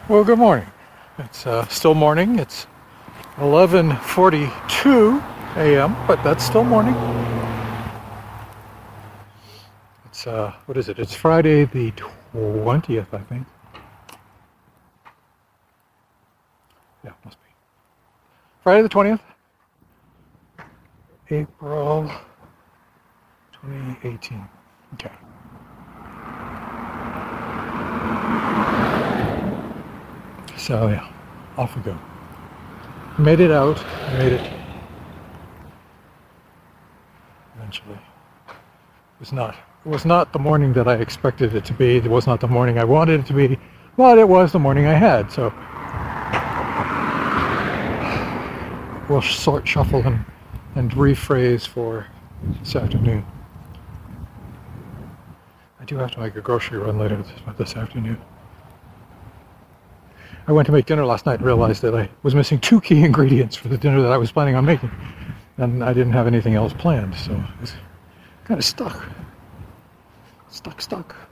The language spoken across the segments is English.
Well, good morning. It's still morning. It's 11:42 a.m., but that's still morning. It's what is it? It's Friday the 20th, I think. Yeah, must be. Friday the 20th, April 2018. Okay. So yeah, off we go. Made it out. Made it. Eventually. It was not the morning that I expected it to be. It was not the morning I wanted it to be, but it was the morning I had. So we'll shuffle and rephrase for this afternoon. I do have to make a grocery run later this afternoon. I went to make dinner last night and realized that I was missing two key ingredients for the dinner that I was planning on making. And I didn't have anything else planned, so I was kind of stuck. Stuck.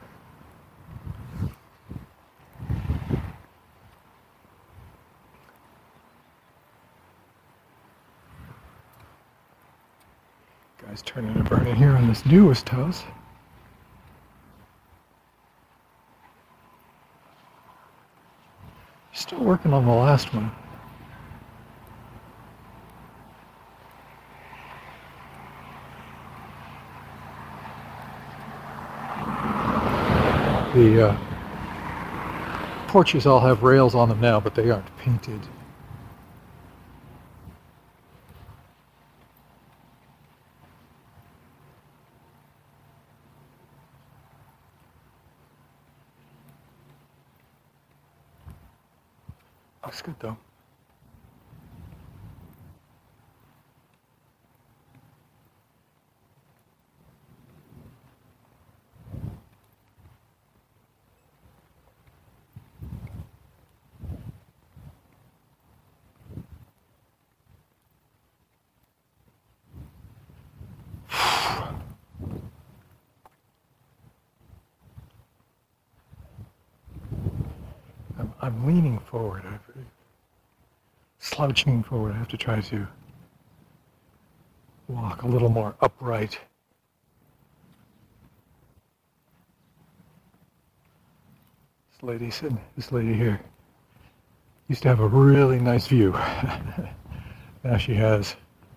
Guys turning and burning here on this newest house. Still working on the last one. The porches all have rails on them now, but they aren't painted. Looks good though. I'm leaning forward. I'm slouching forward. I have to try to walk a little more upright. This lady here used to have a really nice view. Now she has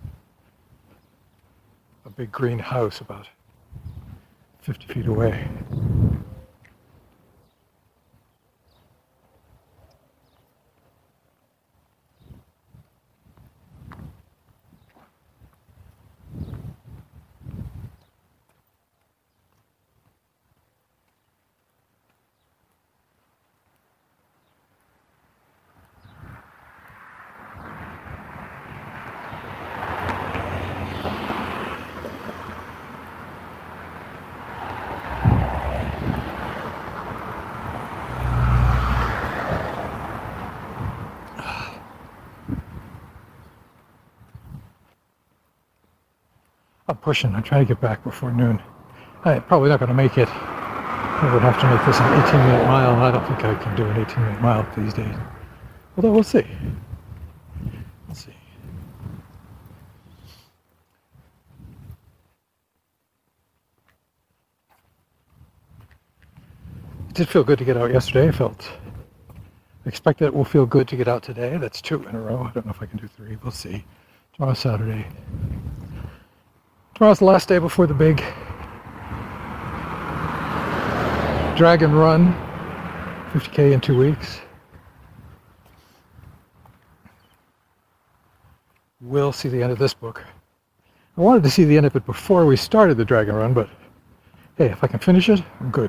a big green house about 50 feet away. I'm pushing. I'm trying to get back before noon. I'm probably not going to make it. I would have to make this an 18-minute mile, and I don't think I can do an 18-minute mile these days. Although we'll see. Let's see. It did feel good to get out yesterday. I expect that it will feel good to get out today. That's 2 in a row. I don't know if I can do 3. We'll see. Tomorrow's Saturday. Tomorrow's the last day before the big Dragon Run, 50K in 2 weeks. We'll see the end of this book. I wanted to see the end of it before we started the Dragon Run, but hey, if I can finish it, I'm good.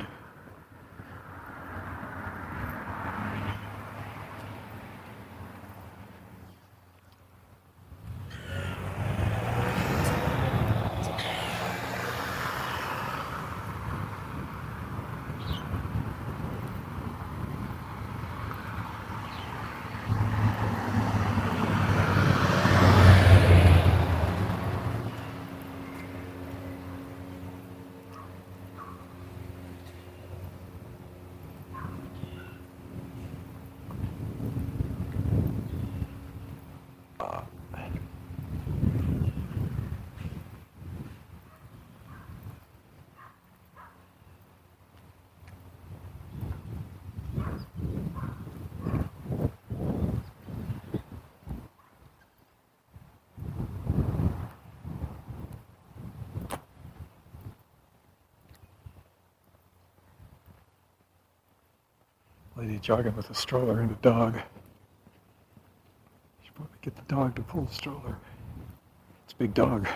Lady jogging with a stroller and a dog. Should probably get the dog to pull the stroller. It's a big dog.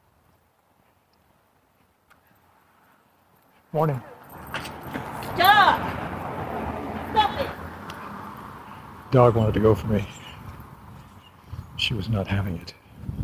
Morning. Stop! Stop it! Dog wanted to go for me. She was not having it.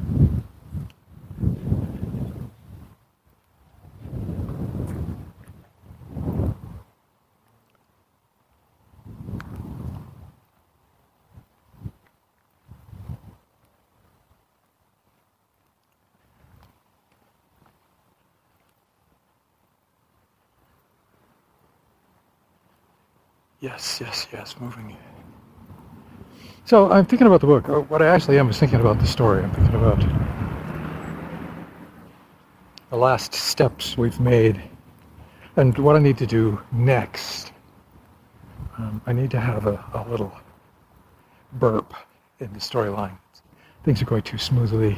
Yes, moving. So I'm thinking about the book. What I actually am is thinking about the story. I'm thinking about the last steps we've made and what I need to do next. I need to have a little burp in the storyline. Things are going too smoothly.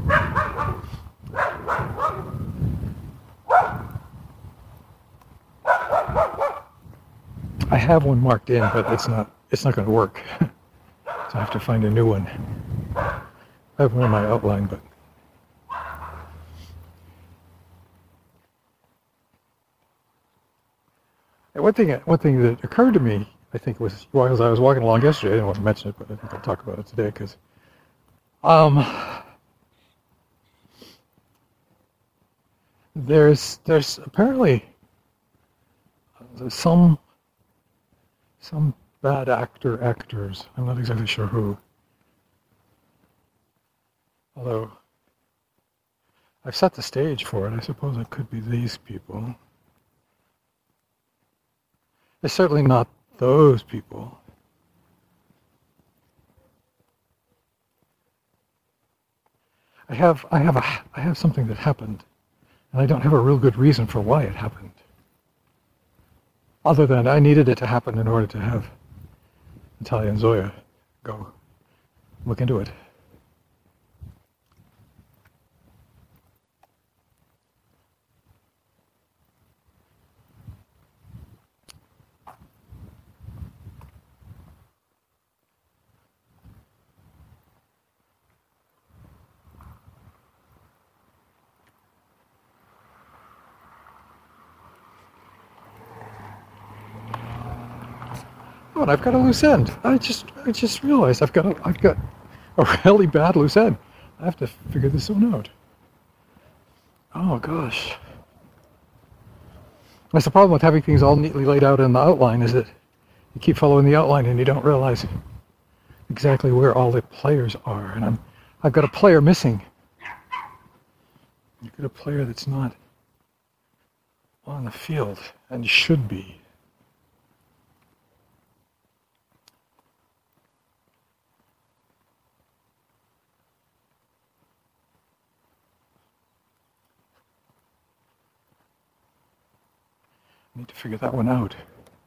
I have one marked in, but it's not going to work. So I have to find a new one. I have one in my outline, but and one thing that occurred to me, I think, was while I was walking along yesterday. I didn't want to mention it, but I think I'll talk about it today because there's apparently some bad actors. I'm not exactly sure who. Although I've set the stage for it, I suppose it could be these people. It's certainly not those people. I have something that happened, and I don't have a real good reason for why it happened. Other than I needed it to happen in order to have Natalia and Zoya go look into it. Oh, and I've got a loose end. I just realized I've got a really bad loose end. I have to figure this one out. Oh gosh. That's the problem with having things all neatly laid out in the outline, is that you keep following the outline and you don't realize exactly where all the players are. And I've got a player missing. I've got a player that's not on the field and should be. I need to figure that one out.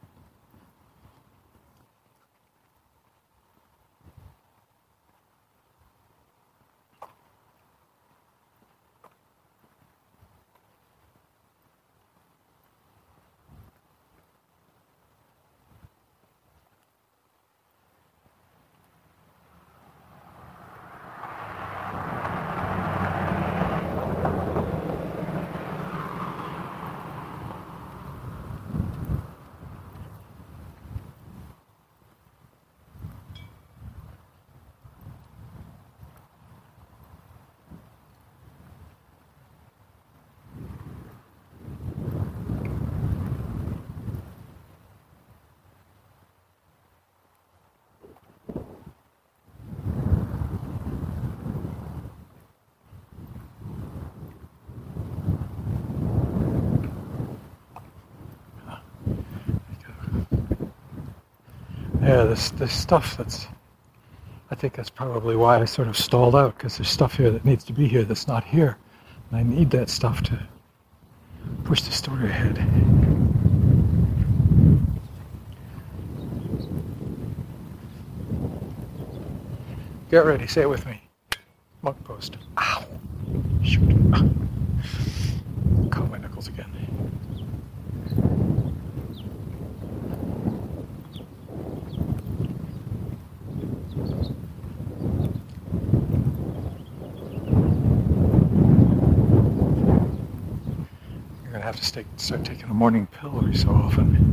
Yeah, this stuff I think that's probably why I sort of stalled out, because there's stuff here that needs to be here that's not here. And I need that stuff to push the story ahead. Get ready, say it with me. Monk post. Ow! Shoot. Caught my knuckles again. have to start taking a morning pill every so often.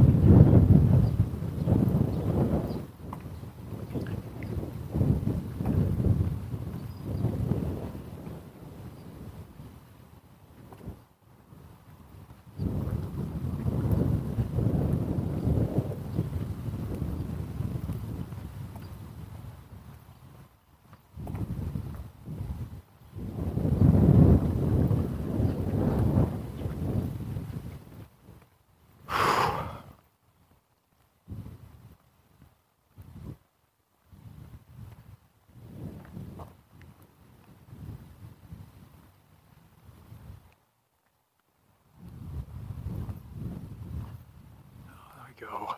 Go.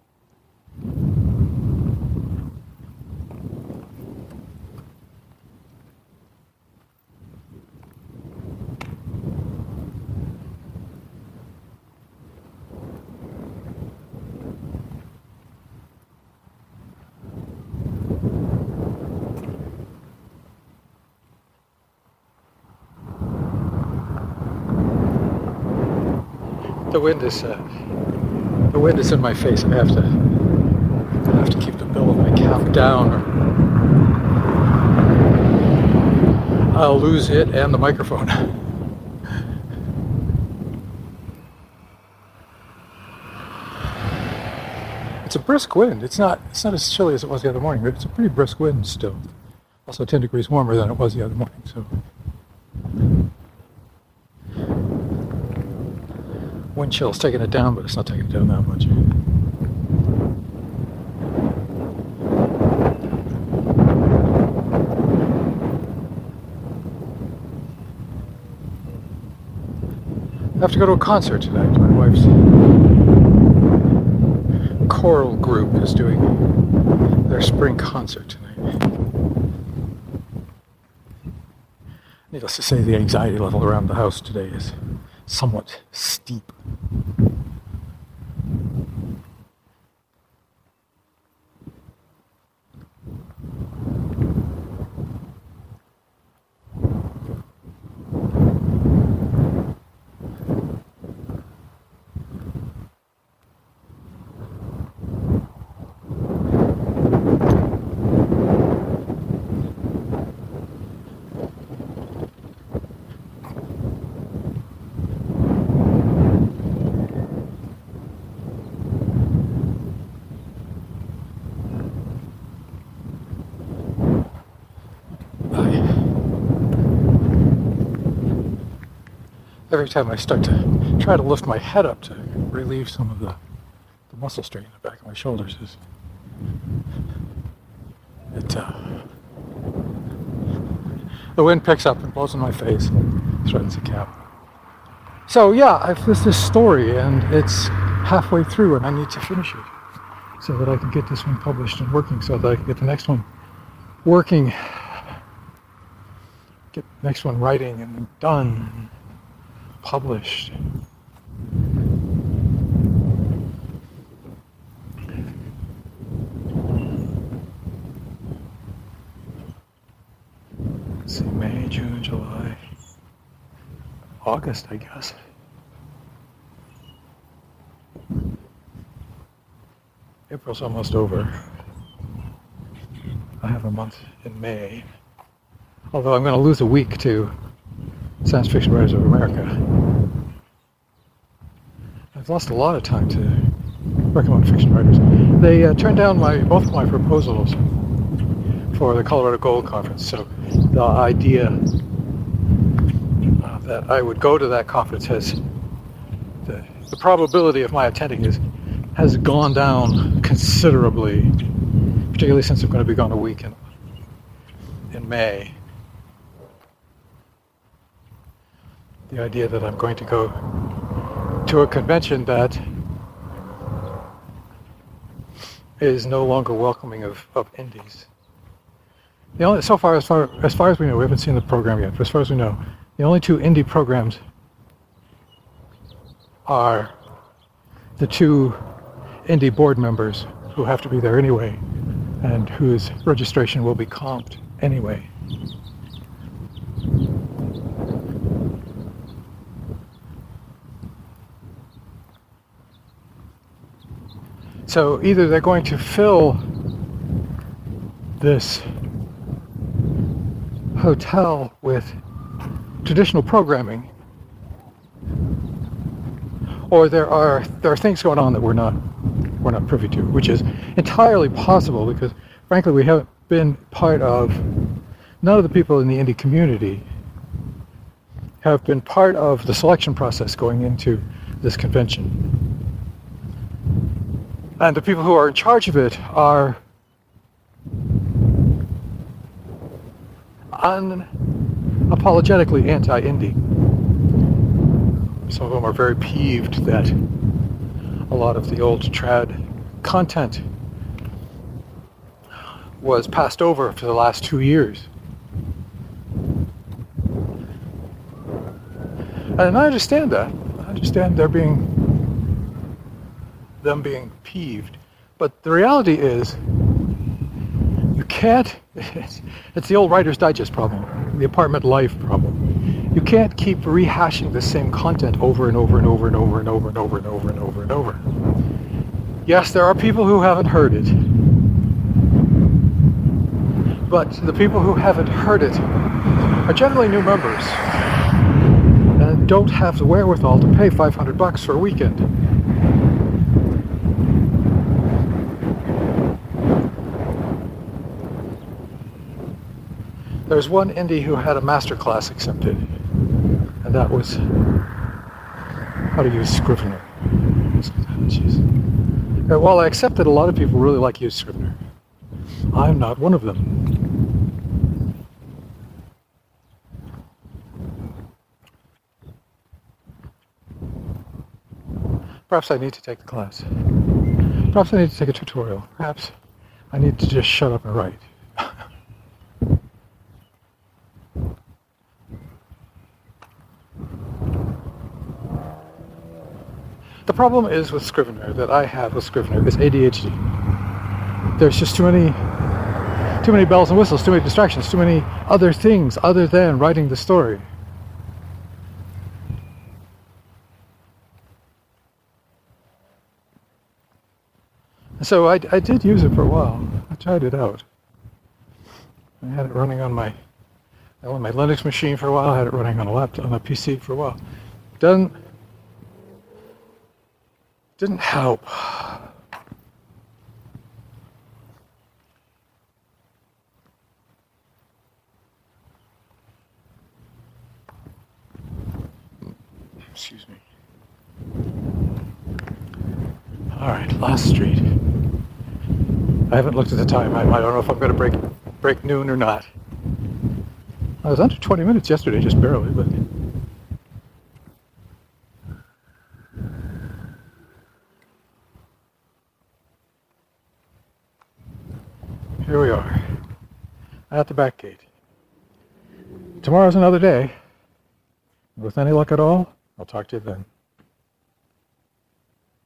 The wind is in my face. I have to keep the bill of my cap down, or I'll lose it and the microphone. It's a brisk wind. It's not as chilly as it was the other morning, but it's a pretty brisk wind still. Also 10 degrees warmer than it was the other morning, so. Wind chill's taking it down, but it's not taking it down that much. I have to go to a concert tonight. My wife's choral group is doing their spring concert tonight. Needless to say, the anxiety level around the house today is somewhat steep. Every time I start to try to lift my head up to relieve some of the muscle strain in the back of my shoulders, the wind picks up and blows in my face and threatens the cap. So yeah, I've this story and it's halfway through and I need to finish it so that I can get this one published and working, so that I can get the next one working, get the next one writing and done, published. Let's see, May, June, July, August, I guess. April's almost over. I have a month in May. Although I'm going to lose a week to Science Fiction Writers of America. I've lost a lot of time to recommend fiction writers. They turned down both of my proposals for the Colorado Gold Conference. So the idea that I would go to that conference the probability of my attending has gone down considerably, particularly since I'm going to be gone a week in May. The idea that I'm going to go to a convention that is no longer welcoming of indies. As far as we know, we haven't seen the program yet, but as far as we know, the only two indie programs are the two indie board members who have to be there anyway, and whose registration will be comped anyway. So either they're going to fill this hotel with traditional programming, or there are things going on that we're not privy to, which is entirely possible because frankly we haven't been part of, none of the people in the indie community have been part of the selection process going into this convention. And the people who are in charge of it are unapologetically anti-indie. Some of them are very peeved that a lot of the old trad content was passed over for the last 2 years. And I understand that. I understand them being peeved. But the reality is, you can't, it's the old Writer's Digest problem, the apartment life problem. You can't keep rehashing the same content over and over and over and over and over and over and over and over and over. Yes, there are people who haven't heard it. But the people who haven't heard it are generally new members and don't have the wherewithal to pay $500 for a weekend. There's one indie who had a master class accepted, and that was how to use Scrivener. Jeez. While I accept that a lot of people really like to use Scrivener, I'm not one of them. Perhaps I need to take the class. Perhaps I need to take a tutorial. Perhaps I need to just shut up and write. The problem is with Scrivener, that I have with Scrivener, is ADHD. There's just too many bells and whistles, too many distractions, too many other things other than writing the story. So I did use it for a while. I tried it out. I had it running on my Linux machine for a while. I had it running on a laptop, on a PC for a while. Didn't help. Excuse me. All right, last street. I haven't looked at the time. I don't know if I'm going to break noon or not. I was under 20 minutes yesterday, just barely, but. Here we are, at the back gate. Tomorrow's another day. With any luck at all, I'll talk to you then.